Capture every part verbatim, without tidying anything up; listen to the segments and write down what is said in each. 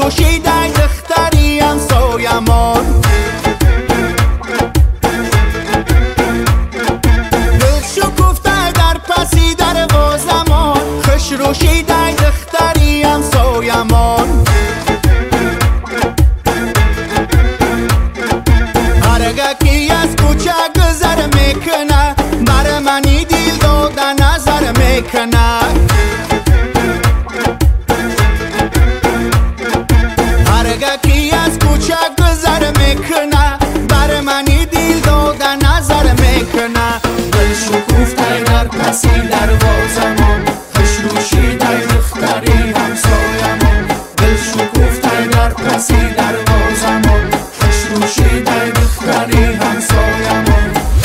روشیده دختری همسایمان، دل شکفته در پسی دروازمان، خوش روشیده دختری همسایمان. هرگاکی از کوچه گذر میکنه، بر منی دیل داده نظر میکنه. هرگاکی از کوچه گذر میکنه، بر منی دیل داده نظر میکنه. دل شکفته در پسی دروازمان، خوش روشیده دختری همسایمان. دل شکفته در پسی دروازمان، خوش روشیده دختری همسایمان.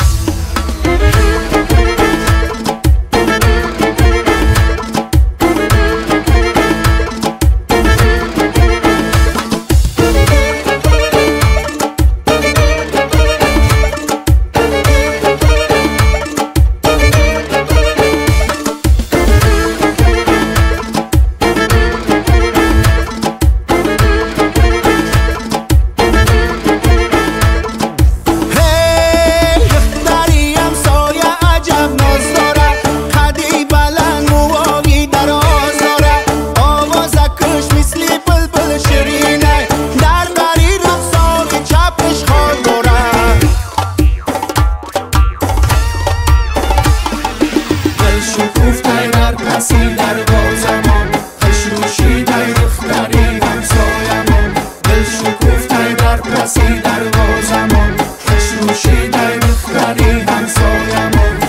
شکفته در پسی دروازمان، خوش روشیده دختری همسایمان. دل شکفته در پسی دروازمان، خوش روشیده دختری همسایمان.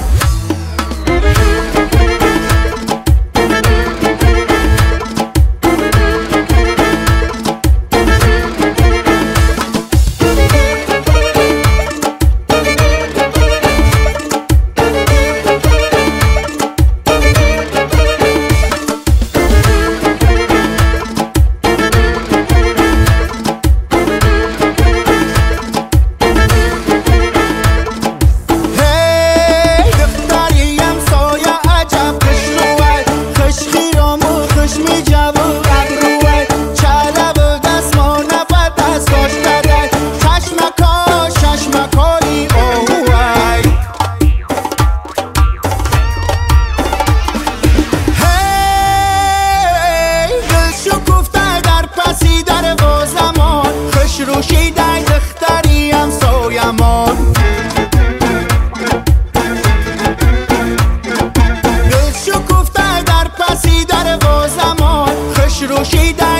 روشیده دختری همسایمان، دل شکفته در پسی دروازمان، خوش روشیده